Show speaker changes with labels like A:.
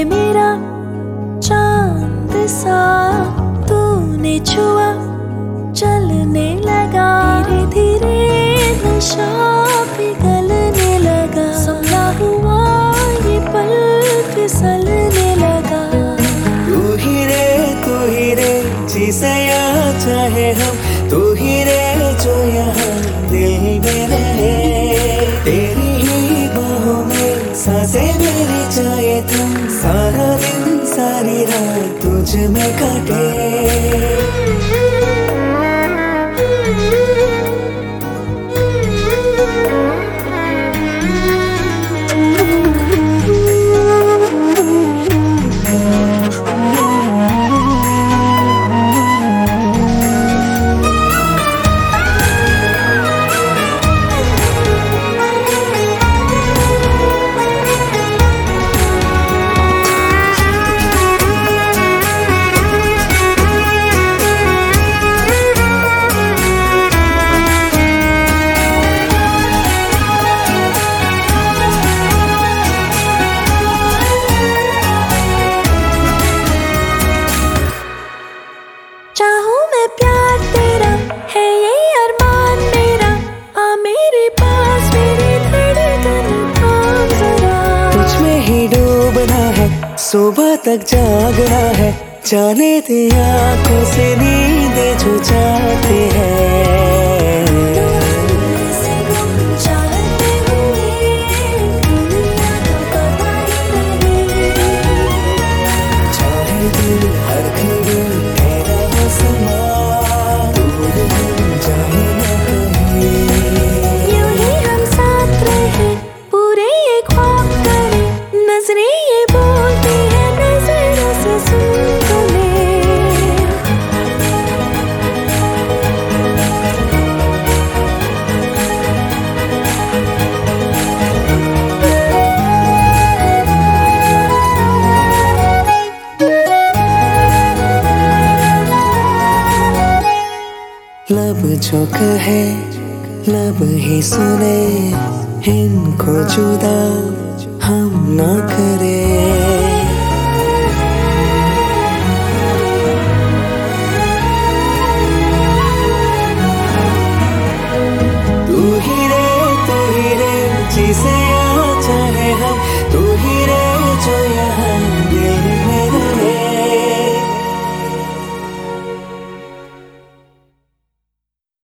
A: मेरा चांद सा तूने छुआ चलने लगा, धीरे धीरे नशा पिघलने लगा, सुना हुआ ये पल फिसलने लगा।
B: तू ही रे जिसे यहाँ चाहे हम, तू ही रे जो यहाँ दिल में रहे। तेरी ही बाहों में सांसें मेरी चाहे तुम, सारा दिन सारी रात तुझ में काटे।
A: चाहूं मैं प्यार तेरा, है ये अरमान मेरा, आ मेरे पास मेरी धड़कन थाम जरा।
B: तुझ में ही डूबना है, सुबह तक जागना है, जाने दे आंखों से नींदें जो जाते हैं। चाहे दिल हर घड़ी तेरा हो समा, दूर हम जाए न कहीं।
A: यूं ही हम साथ रहे, पूरे ये ख्वाब करे, नजरें ये बोलती है नजरों से सुन तो ले।
B: लब जो कहे लब ही सुने, इनको जुदा हम ना करें।